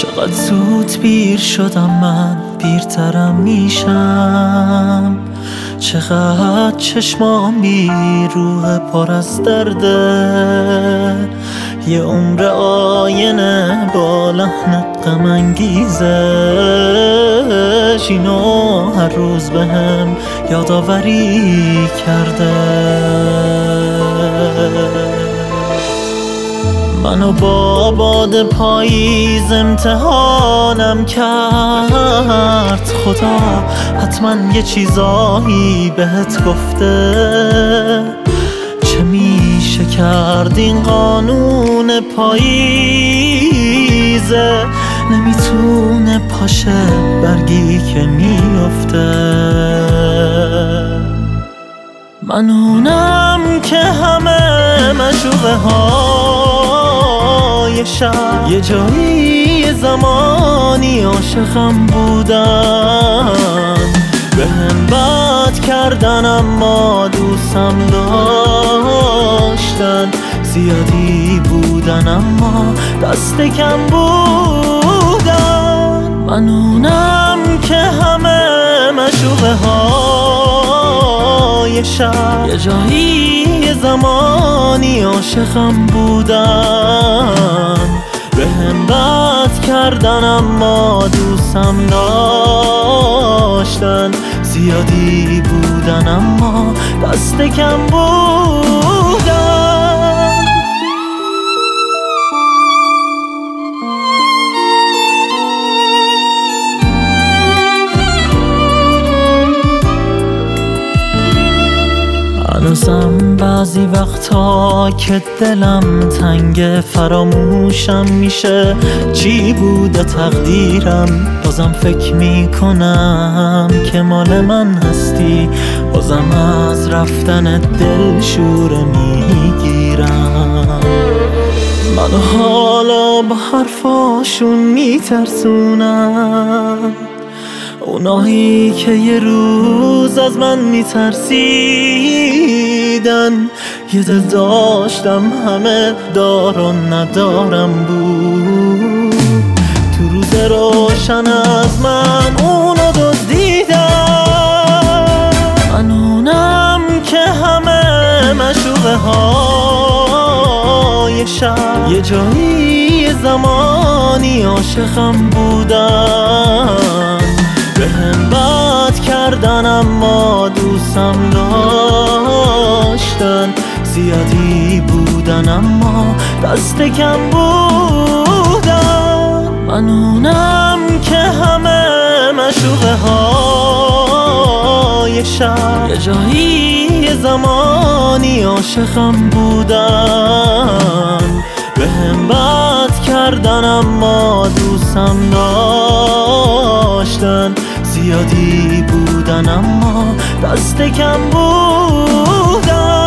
چقدر زود پیر شدم من، پیرترم میشم. چقدر چشمام بی روح پر از درده، یه عمر آینه با لحن غم انگیزش اینو هر روز بهم یادآوری کرده. منو با باد پاییز امتحانم کرد، خدا حتما یه چیزایی بهت گفته. چه میشه کرد این قانون پاییزه، نمیتونه پاشه برگی که میفته. من اونم که همه مشوقه های شب، یه جایی زمانی عاشقم بودن، به هم بد کردن اما دوستم داشتن. زیادی بودن اما دست کم بودن. من اونم که همه مشوقه های شب، یه جایی زمانی عاشقم بودن، به هم بد کردن اما دوستم داشتن. زیادی بودن اما دست کم بودن. هنوزم بعضی وقتا که دلم تنگ، فراموشم میشه چی بوده تقدیرم. بازم فکر میکنم که مال من هستی، بازم از رفتن دل شوره میگیرم. منو حالا با حرفاشون میترسونم، اونایی که یه روز از من میترسیدن. یه دل داشتم همه دار و ندارم بود، تو روز روشن از من اونو دزدیدن. من اونم که همه مشوقه های شب، یه جایی زمانی عاشقم بودن، به هم بد کردن اما دوستم داشتن. زیادی بودن اما دست کم بودن. من اونم که همه مشوقه های شب، یه جایی زمانی عاشقم بودن، به هم بد کردن اما دوستم داشتن. زیادی بودن اما دست کم بودن.